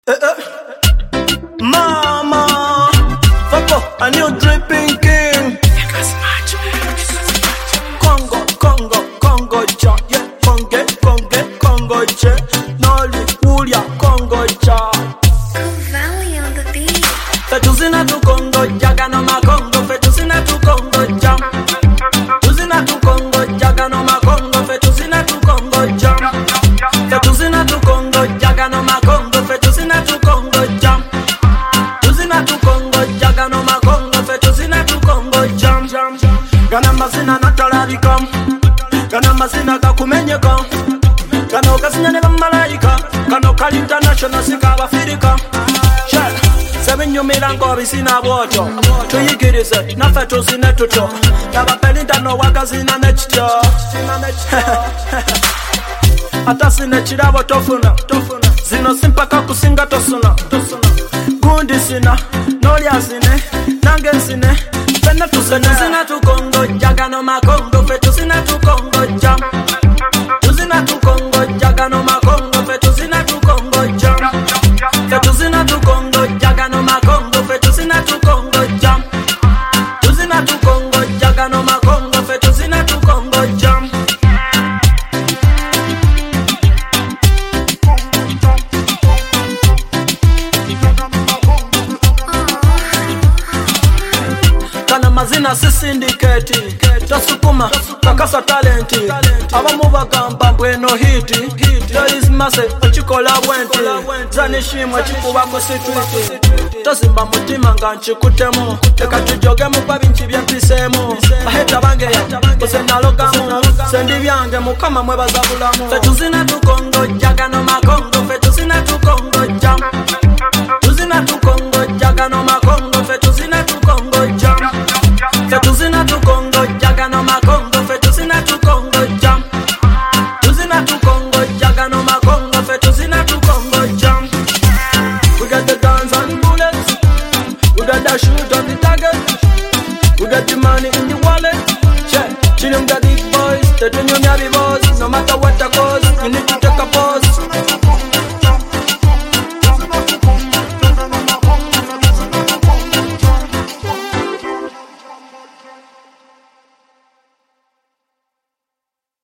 Mama, fuck up, a new dripping king. Congo, cha, yeah, Congo, cha. Noli, Ulia, Congo, cha. Valley on the beat. Fetuzina tu Congo, jaga no ma Congo, fetuzina tu Congo, jam. Fetuzina tu Congo, jaga no ma Congo, fetuzina tu Congo, jam. Fetuzina tu Congo, jaga no ma Congo, fetuzina tu Congo, jam. Fetuzina tu Congo, jaga no ma Congo, fetuzina tu Congo, jam. Gana mazina natalabika, gana mazina gakumenyeka, gana ogasinya ne bamalayika, gana kali international sika abafirika. Sebinyumira ng'obisina bwotyo tuyigirize naffe tuzine tutyo nabapelinta n'owagazina n'ekityo ata sina ekirabo tofuna zino simpaka kusinga tosuna gundi sina n'olya zine nange nsine fenna tuzina tukongo jagano makongo fe tuzina tukongo jam tuzina tukongo jagano makongo fe tuzina tukongo jam fe tuzina tukongo jagano makongo fe tuzina tukongo jam tuzina tukongo jagano makongo fe tuzina tukongo jam. Kana mazina si syndicate tasukuma kakasa talenti abamu bagamba mbweno hiti there is massive okikola bwenti zanishimwe kikubako situiti tozimba mutima nga nkikutemu leka tujogemu kwa binki byempiseemu baheta bange kusenalogamu sendi byange mukama mwebaza bulamu fe tuzina tukongo jagano makongo fe tuzina tukongo jam tuzina tukongo jagano makongo fe tuzina tukongo jam fetuzina tukongo jagano makongo fetuzina tukongo jam tuzina tukongo jagano makongo fetuzina tukongo jam. We got the guns and bullets, we got the shoot on the target, we got the money in the wallet. Check, chilling the big boys, the junior boys, no matter